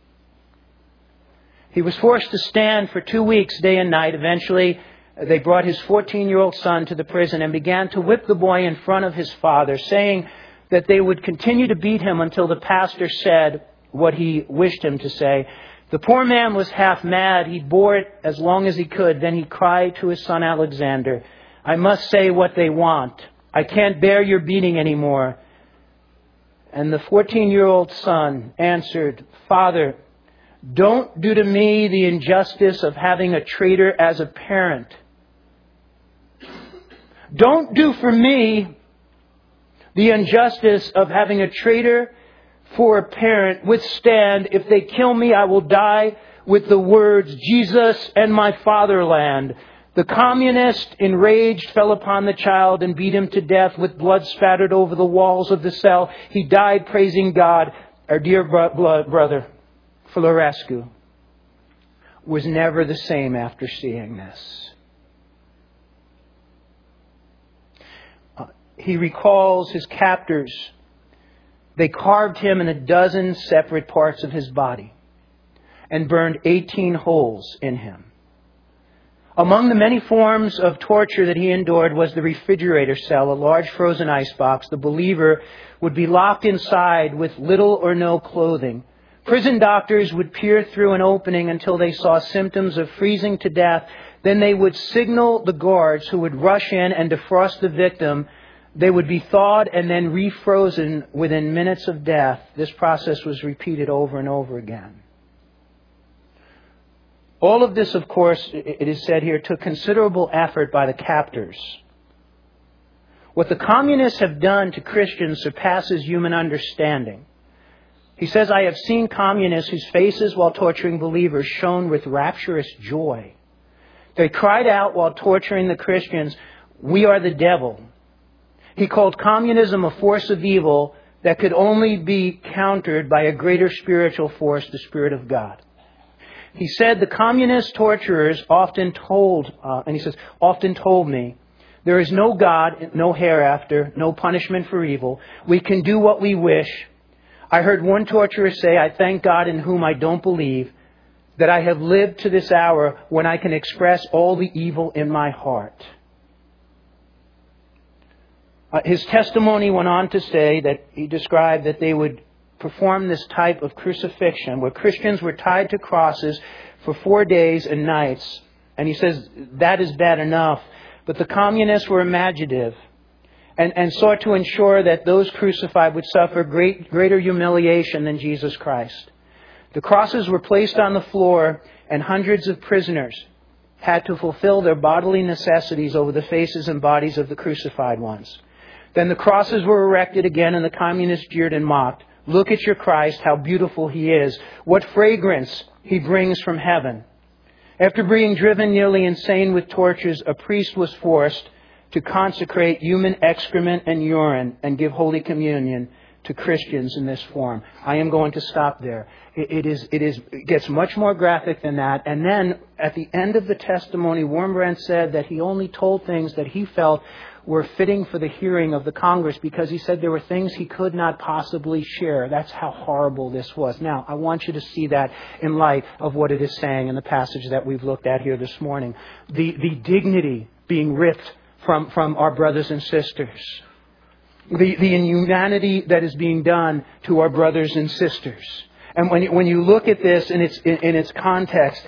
He was forced to stand for two weeks, day and night. Eventually, they brought his fourteen-year-old son to the prison and began to whip the boy in front of his father, saying that they would continue to beat him until the pastor said what he wished him to say. The poor man was half mad. He bore it as long as he could. Then he cried to his son Alexander, "I must say what they want. I can't bear your beating anymore." And the fourteen-year-old son answered, "Father, don't do to me the injustice of having a traitor as a parent. Don't do for me the injustice of having a traitor for a parent. Withstand. If they kill me, I will die with the words, 'Jesus and my fatherland.'" The communist, enraged, fell upon the child and beat him to death with blood spattered over the walls of the cell. He died praising God. Our dear bro- brother, Florescu, was never the same after seeing this. Uh, he recalls his captors. They carved him in a dozen separate parts of his body and burned eighteen holes in him. Among the many forms of torture that he endured was the refrigerator cell, a large frozen icebox. The believer would be locked inside with little or no clothing. Prison doctors would peer through an opening until they saw symptoms of freezing to death. Then they would signal the guards who would rush in and defrost the victim. They would be thawed and then refrozen within minutes of death. This process was repeated over and over again. All of this, of course, it is said here, took considerable effort by the captors. What the communists have done to Christians surpasses human understanding. He says, "I have seen communists whose faces while torturing believers shone with rapturous joy. They cried out while torturing the Christians, 'We are the devil.' He called communism a force of evil that could only be countered by a greater spiritual force, the Spirit of God." He said, "The communist torturers often told, uh, and he says, often told me, there is no God, no hereafter, no punishment for evil. We can do what we wish. I heard one torturer say, 'I thank God in whom I don't believe, that I have lived to this hour when I can express all the evil in my heart.'" Uh, his testimony went on to say that he described that they would perform this type of crucifixion where Christians were tied to crosses for four days and nights. And he says that is bad enough. But the communists were imaginative and, and sought to ensure that those crucified would suffer great, greater humiliation than Jesus Christ. The crosses were placed on the floor and hundreds of prisoners had to fulfill their bodily necessities over the faces and bodies of the crucified ones. Then the crosses were erected again and the communists jeered and mocked. "Look at your Christ, how beautiful he is. What fragrance he brings from heaven." After being driven nearly insane with tortures, a priest was forced to consecrate human excrement and urine and give Holy Communion to Christians in this form. I am going to stop there. It, it is, it is, it gets much more graphic than that. And then at the end of the testimony, Wurmbrand said that he only told things that he felt were fitting for the hearing of the Congress because he said there were things he could not possibly share. That's how horrible this was. Now, I want you to see that in light of what it is saying in the passage that we've looked at here this morning. The, the dignity being ripped from, from our brothers and sisters. The, the inhumanity that is being done to our brothers and sisters. And when, when you look at this in its, in, in its context,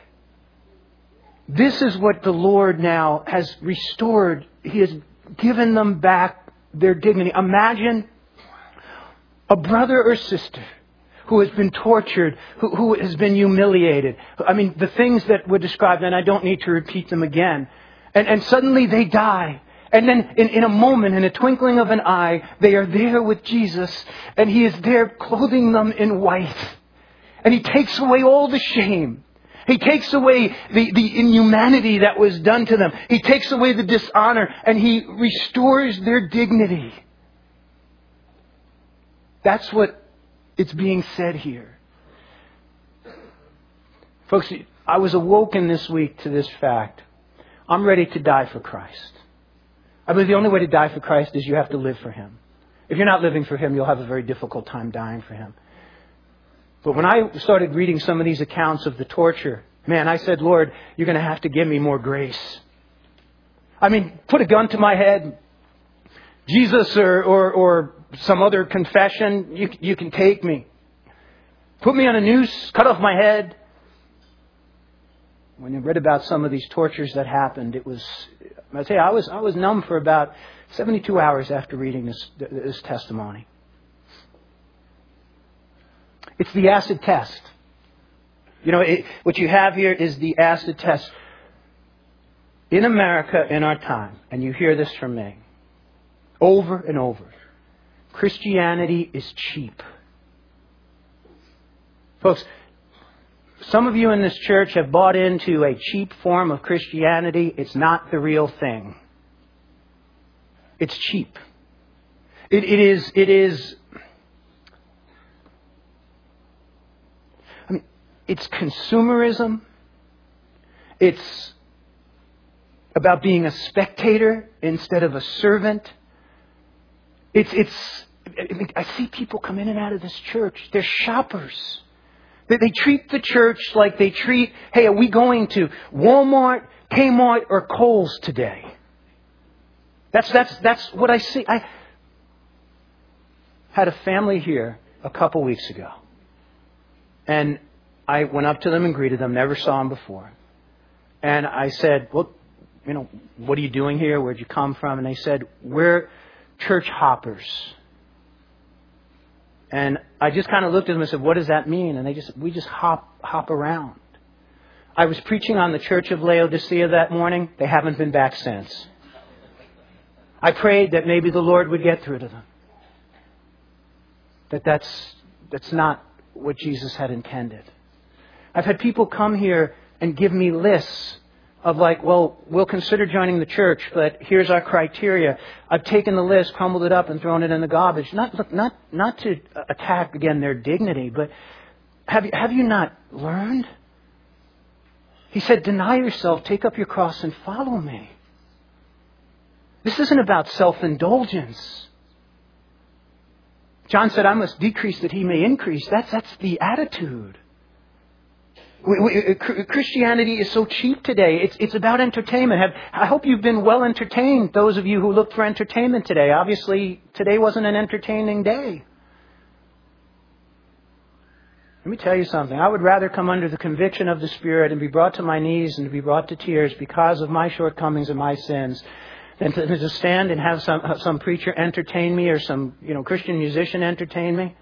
this is what the Lord now has restored. He has given them back their dignity. Imagine a brother or sister who has been tortured, who, who has been humiliated. I mean, the things that were described, and I don't need to repeat them again. And, and suddenly they die. And then in, in a moment, in a twinkling of an eye, they are there with Jesus. And He is there clothing them in white. And He takes away all the shame. He takes away the, the inhumanity that was done to them. He takes away the dishonor. And He restores their dignity. That's what it's being said here. Folks, I was awoken this week to this fact. I'm ready to die for Christ. I believe the only way to die for Christ is you have to live for Him. If you're not living for Him, you'll have a very difficult time dying for Him. But when I started reading some of these accounts of the torture, man, I said, Lord, you're going to have to give me more grace. I mean, put a gun to my head. Jesus or, or, or some other confession, you, you can take me. Put me on a noose, cut off my head. When you read about some of these tortures that happened, it was, I tell you, I was, I was numb for about seventy-two hours after reading this, this testimony. It's the acid test. You know, it, what you have here is the acid test. In America, in our time, and you hear this from me, over and over, Christianity is cheap. Folks, some of you in this church have bought into a cheap form of Christianity. It's not the real thing. It's cheap. It, it is, it is, I mean, it's consumerism. It's about being a spectator instead of a servant. It's, it's, I mean, I see people come in and out of this church. They're shoppers. They, they treat the church like they treat, hey, are we going to Walmart, Kmart, or Kohl's today? That's, that's, that's what I see. I had a family here a couple weeks ago. And I went up to them and greeted them, never saw them before. And I said, well, you know, what are you doing here? Where'd you come from? And they said, we're church hoppers. And I just kind of looked at them and said, what does that mean? And they just, we just hop, hop around. I was preaching on the church of Laodicea that morning. They haven't been back since. I prayed that maybe the Lord would get through to them. That that's, that's not what Jesus had intended. I've had people come here and give me lists of like, well, we'll consider joining the church, but here's our criteria. I've taken the list, crumbled it up, and thrown it in the garbage. Not, look, not, not to attack again their dignity, but have you, have you not learned? He said, deny yourself, take up your cross, and follow me. This isn't about self-indulgence. John said, I must decrease that He may increase. That's, that's the attitude. We, we, Christianity is so cheap today. It's, it's about entertainment. Have, I hope you've been well entertained, those of you who looked for entertainment today. Obviously, today wasn't an entertaining day. Let me tell you something. I would rather come under the conviction of the Spirit and be brought to my knees and to be brought to tears because of my shortcomings and my sins than to, to stand and have some, some preacher entertain me or some, you know, Christian musician entertain me.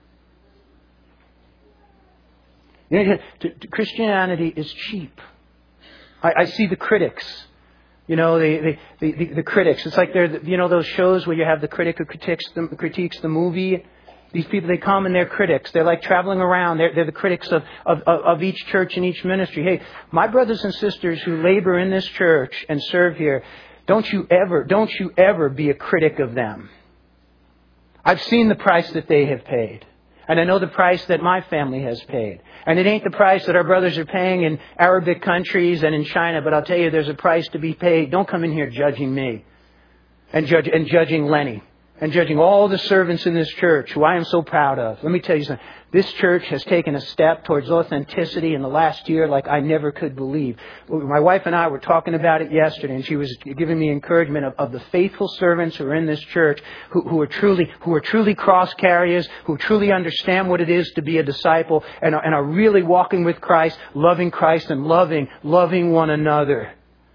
You know, to, to Christianity is cheap. I, I see the critics. You know, the the, the, the critics. It's like they're, you know, those shows where you have the critic who critiques the, critiques the movie. These people, they come and they're critics. They're like traveling around. They're, they're the critics of, of, of each church and each ministry. Hey, my brothers and sisters who labor in this church and serve here, don't you ever, don't you ever be a critic of them. I've seen the price that they have paid. And I know the price that my family has paid. And it ain't the price that our brothers are paying in Arabic countries and in China, but I'll tell you, there's a price to be paid. Don't come in here judging me and judge and judging Lenny and judging all the servants in this church who I am so proud of. Let me tell you something. This church has taken a step towards authenticity in the last year like I never could believe. My wife and I were talking about it yesterday, and she was giving me encouragement of, of the faithful servants who are in this church, who, who are truly who are truly cross carriers, who truly understand what it is to be a disciple, and are, and are really walking with Christ, loving Christ, and loving loving one another.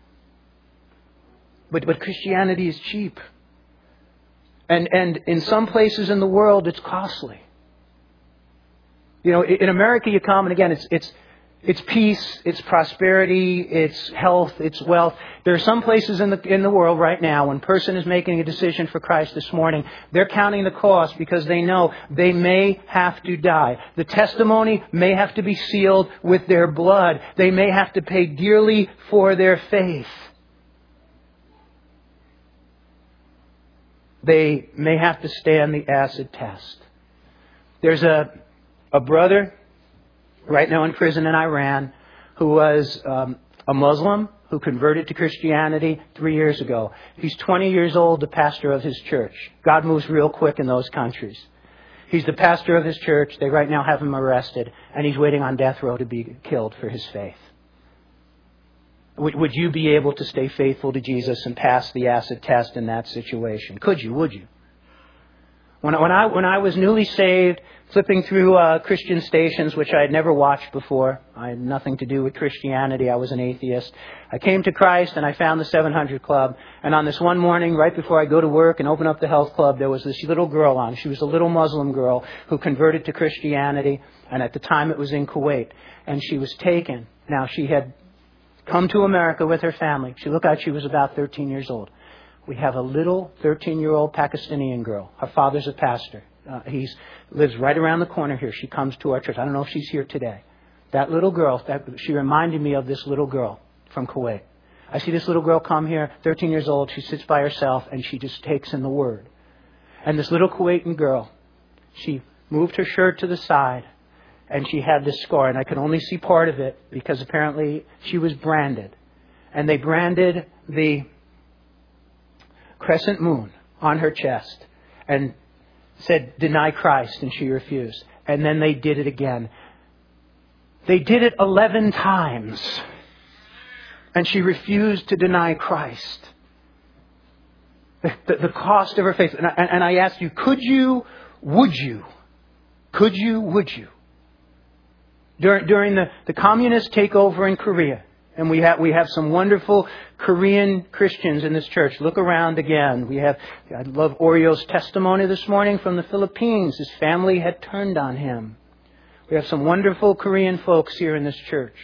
But but Christianity is cheap. And and in some places in the world, it's costly. You know, in America you come, and again, it's it's it's peace, it's prosperity, it's health, it's wealth. There are some places in the in the world right now when a person is making a decision for Christ this morning, they're counting the cost because they know they may have to die. The testimony may have to be sealed with their blood. They may have to pay dearly for their faith. They may have to stand the acid test. There's a a brother right now in prison in Iran who was um, a Muslim who converted to Christianity three years ago. He's twenty years old, the pastor of his church. God moves real quick in those countries. He's the pastor of his church. They right now have him arrested, and he's waiting on death row to be killed for his faith. Would, would you be able to stay faithful to Jesus and pass the acid test in that situation? Could you? Would you? When, when I when I was newly saved, flipping through uh, Christian stations, which I had never watched before, I had nothing to do with Christianity. I was an atheist. I came to Christ and I found the seven hundred Club. And on this one morning, right before I go to work and open up the health club, there was this little girl on. She was a little Muslim girl who converted to Christianity. And at the time, it was in Kuwait. And she was taken. Now, she had come to America with her family. She looked like she was about thirteen years old. We have a little thirteen-year-old Pakistani girl. Her father's a pastor. Uh, he lives right around the corner here. She comes to our church. I don't know if she's here today. That little girl, that, she reminded me of this little girl from Kuwait. I see this little girl come here, thirteen years old. She sits by herself and she just takes in the Word. And this little Kuwaitan girl, she moved her shirt to the side and she had this scar. And I could only see part of it because apparently she was branded. And they branded the crescent moon on her chest and said, "Deny Christ," and she refused. And then they did it again. They did it eleven times. And she refused to deny Christ. The, the, the cost of her faith. And I, and I asked you, could you, would you, could you, would you? During, during the, the communist takeover in Korea, and we have we have some wonderful Korean Christians in this church. Look around again. We have, I love Orio's testimony this morning from the Philippines. His family had turned on him. We have some wonderful Korean folks here in this church.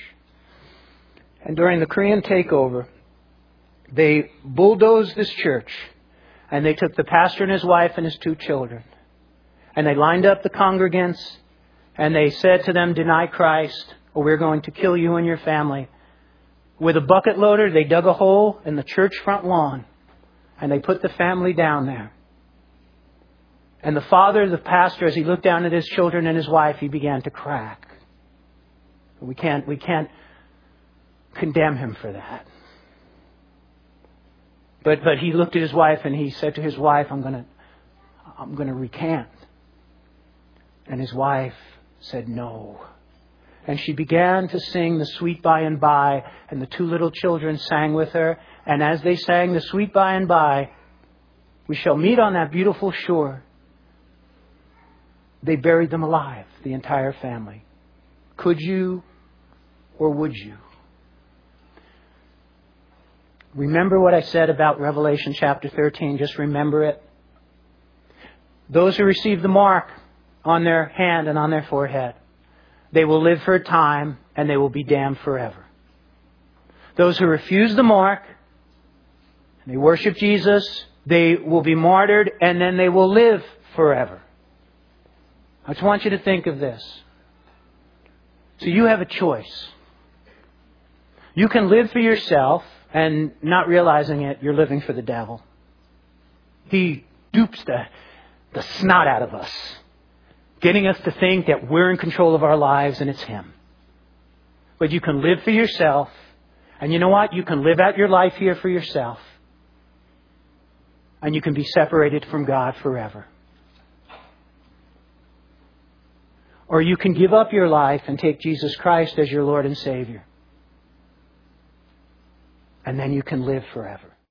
And during the Korean takeover, they bulldozed this church. And they took the pastor and his wife and his two children. And they lined up the congregants. And they said to them, "Deny Christ, or we're going to kill you and your family." With a bucket loader, they dug a hole in the church front lawn. And they put the family down there. And the father, the pastor, as he looked down at his children and his wife, he began to crack. We can't, we can't condemn him for that. But, but he looked at his wife and he said to his wife, I'm going to, I'm going to recant. And his wife said no. And she began to sing the Sweet By and By, and the two little children sang with her. And as they sang the Sweet By and By, we shall meet on that beautiful shore. They buried them alive, the entire family. Could you or would you? Remember what I said about Revelation chapter thirteen. Just remember it. Those who receive the mark on their hand and on their forehead, they will live for a time and they will be damned forever. Those who refuse the mark and they worship Jesus, they will be martyred and then they will live forever. I just want you to think of this. So you have a choice. You can live for yourself and not realizing it, you're living for the devil. He dupes the, the snot out of us, getting us to think that we're in control of our lives and it's him. But you can live for yourself. And you know what? You can live out your life here for yourself. And you can be separated from God forever. Or you can give up your life and take Jesus Christ as your Lord and Savior. And then you can live forever.